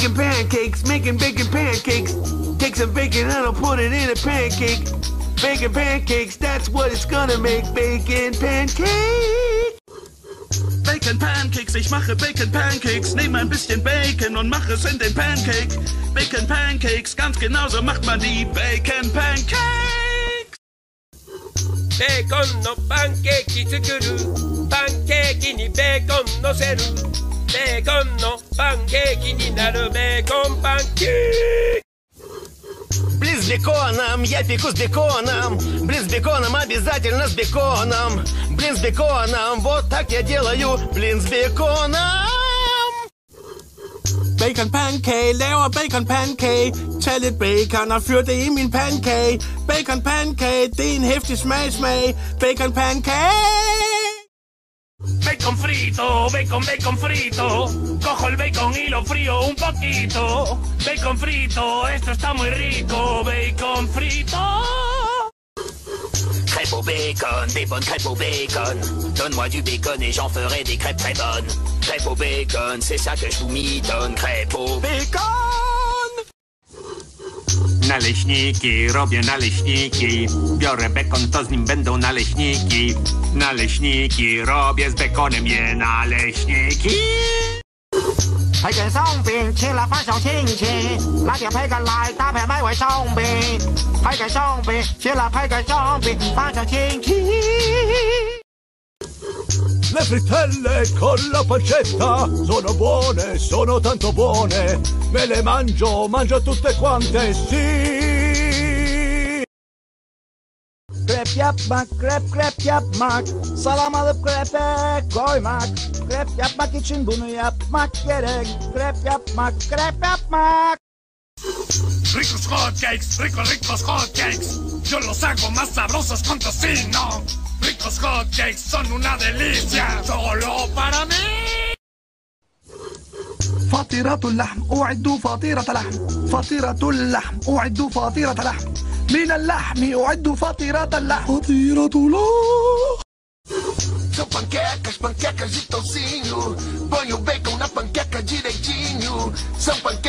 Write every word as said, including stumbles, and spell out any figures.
Making pancakes, making bacon pancakes. Take some bacon and I'll put it in a pancake. Bacon pancakes, that's what it's gonna make. Bacon pancakes. Bacon Pancakes, ich mache Bacon Pancakes. Nehme ein bisschen Bacon und mache es in den Pancake. Bacon Pancakes, ganz genauso macht man die Bacon Pancakes. Bacon no pancake tsukuru. Pancake ni bacon no seru. Bacon no pancake ni naru bacon pancake. Блин с беконом, я пеку с беконом. Блин с беконом, обязательно с беконом. Блин с беконом, вот так я делаю. Блин с беконом. Bacon pancake, laver bacon pancake. Tag lidt bacon og fyr det i min pancake. Bacon pancake, det er en heftig smag smag. Bacon pancake. Bacon frito, bacon, bacon frito. Cojo el bacon y lo frío un poquito. Bacon frito, esto está muy rico. Bacon frito. Crêpes au bacon, des bonnes crêpes au bacon. Donne-moi du bacon et j'en ferai des crêpes très bonnes. Crêpes au bacon, c'est ça que je vous mitonne. Crêpes au bacon. Naleśniki, robię naleśniki. Biorę bekon, to z nim będą naleśniki. Naleśniki, robię z bekonem je naleśniki. 培根鬆餅切辣翻上青青，拿條培根來搭配美味鬆餅。培根鬆餅切辣培根鬆餅翻上青青。 Le frittelle con la pancetta sono buone, sono tanto buone. Me le mangio, mangio tutte quante, sì. Krep yapmak, krep krep yapmak. Salam alıp krepe koymak. Krep yapmak için bunu yapmak gerek. Krep yapmak, krep yapmak. Ricos hotcakes, ricos, ricos hotcakes. Yo los hago más sabrosos con tocino. Ricos hotcakes son una delicia, solo para mí. فطيرة اللحم أعد فطيرة لحم. فطيرة اللحم أعد فطيرة لحم. من اللحم أعد فطيرة اللحم. فطيرة لحم. São panquecas, panquecas de toucinho. Põe o bacon na panqueca direitinho. São panquecas.